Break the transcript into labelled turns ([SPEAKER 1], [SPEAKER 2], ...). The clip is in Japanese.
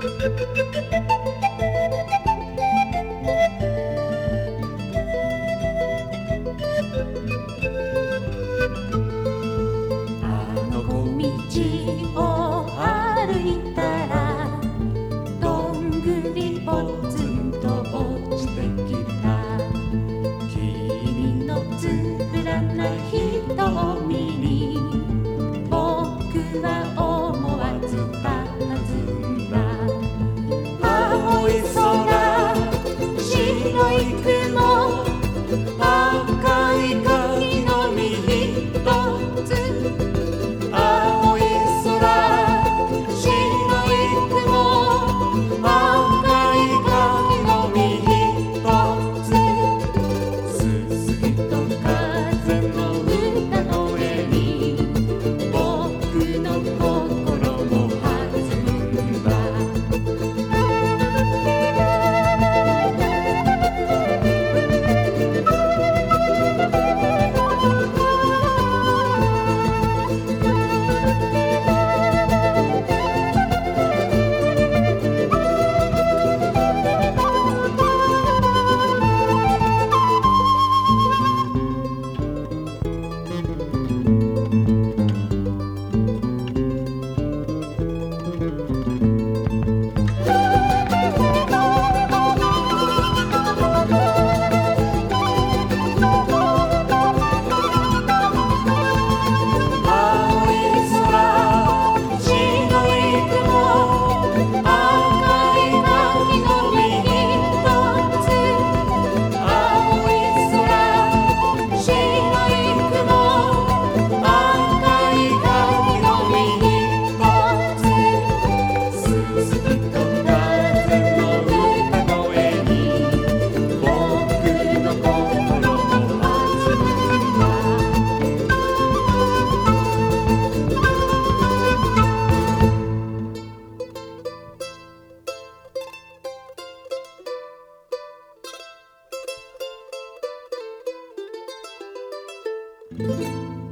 [SPEAKER 1] あの小道を歩いたらどんぐりぽつんと落ちてきた。君のつぶらな瞳に僕は思わず佇んだ。青い空、白い雲、赤い柿の実ひとつ。青い空、白い雲、赤い柿の実ひとつ。すすきと風の歌声に僕の心も弾んだ。
[SPEAKER 2] うん。